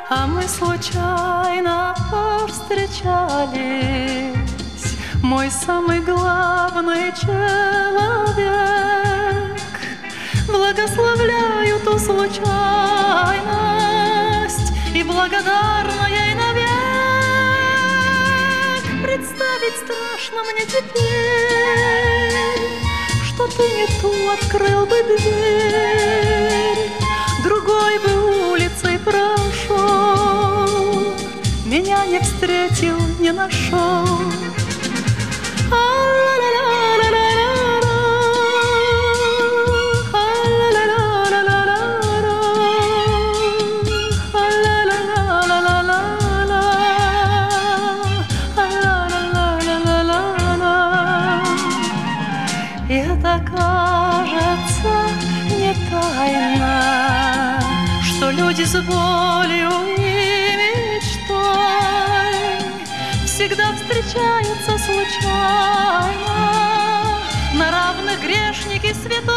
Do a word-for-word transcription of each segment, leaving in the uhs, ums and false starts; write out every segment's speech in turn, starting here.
А мы случайно повстречались, мой самый главный человек. Благословляю ту случайность и благодарна ей навек. Представить страшно мне теперь, что ты не ту открыл бы дверь, другой бы улицей прошел, меня не встретил, не нашел. И это кажется не тайна, что люди с болью и мечтой всегда встречаются случайно, на равных грешник и святой.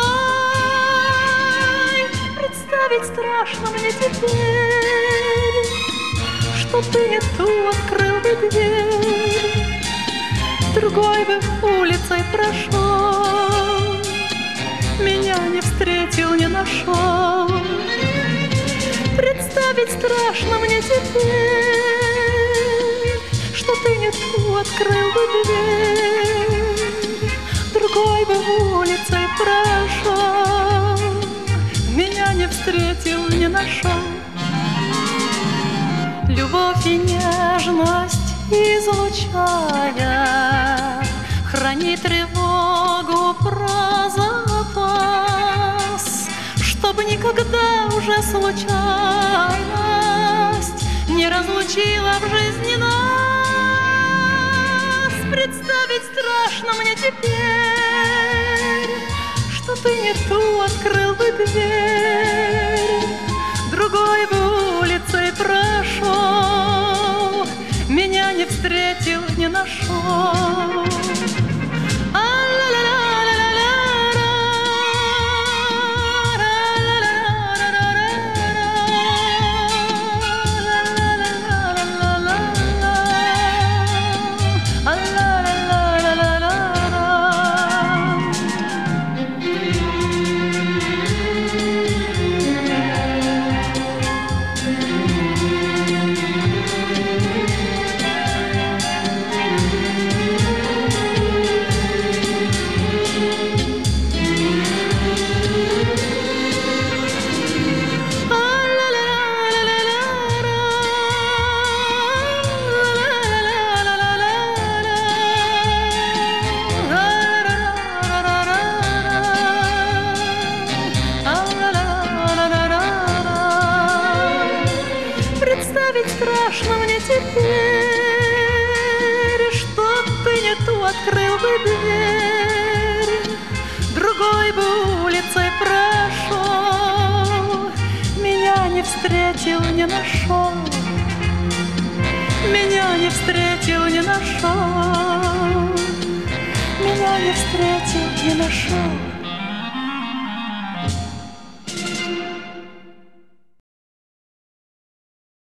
Представить страшно мне теперь, что ты не ту открыл бы дверь, другой бы улицей прошел, меня не встретил, не нашел. Представить страшно мне теперь, что ты не ту открыл бы дверь, другой бы улицей прошел, меня не встретил, не нашел. Любовь и нежность излучая, храни тревогу про запас, чтобы никогда уже случайность не разлучила в жизни нас. Представить страшно мне теперь, что ты не ту открыл бы дверь, другой бы улицей прошел, меня не встретил, не нашел. Представить страшно мне теперь, что ты не ту открыл бы дверь, другой бы улицей прошел, меня не встретил, не нашел, меня не встретил, не нашел, меня не встретил, не нашел.